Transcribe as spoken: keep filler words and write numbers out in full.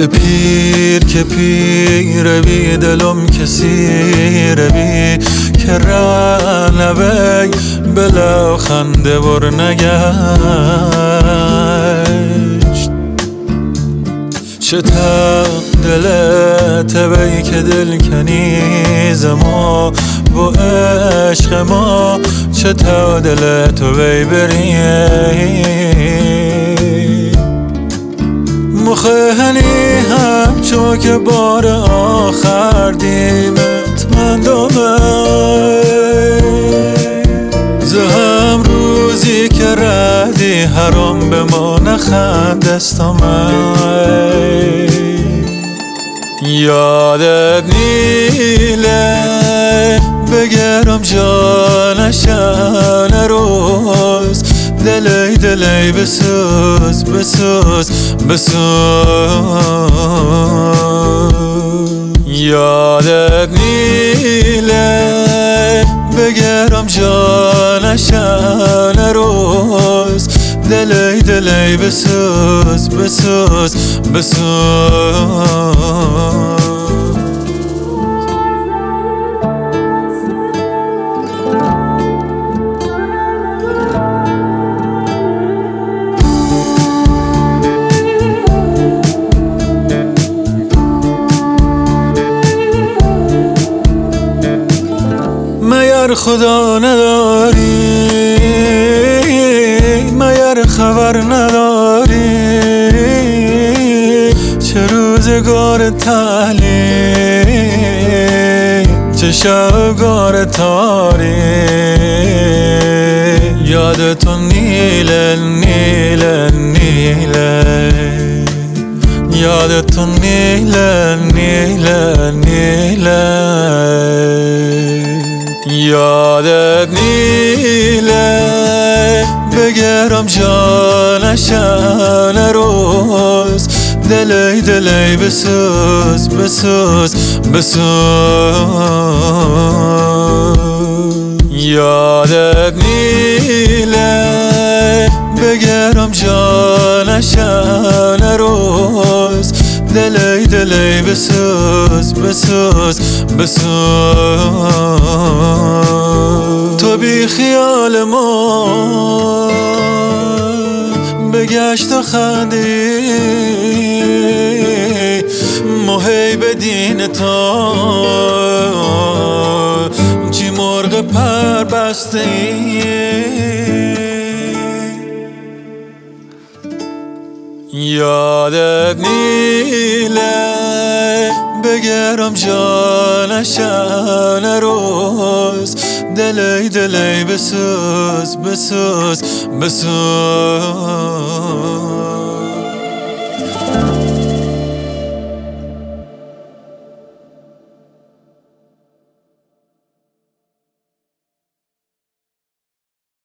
پیر که پیر بی دلم کسیر بی که رنبی بلا خنده بر نگشت چه تا دلت بی که دل کنیز ما با عشق ما چه تا دلت بی بری مخهنی هم چو که بار آخر دیمت من دومه زهم روزی که ردی حرام به ما نخندستم یادت نیله بگرم جانشان روز دلی دلی بسوز بسوز بسوز یادت نیله بگرم جانشان روز دلی دلی بسوز بسوز بسوز مگر خدا نداری مگر خبر نداری چه روزگار تالی چه شبگار تاری یادتون نیله نیله نیله یادتون نیله نیله نیله یادت نیله بگرم جانشان روز دلی دلی بسوز بسوز بسوز یادت نیله بگرم جانشان روز دلی دلی بسوز بسوز بسوز تو بی خیال ما بگشت و خندی محی به دین تو چی مرغ پر بسته یادت نیله بگرم جانشان روز دلی دلی بسوز بسوز بسوز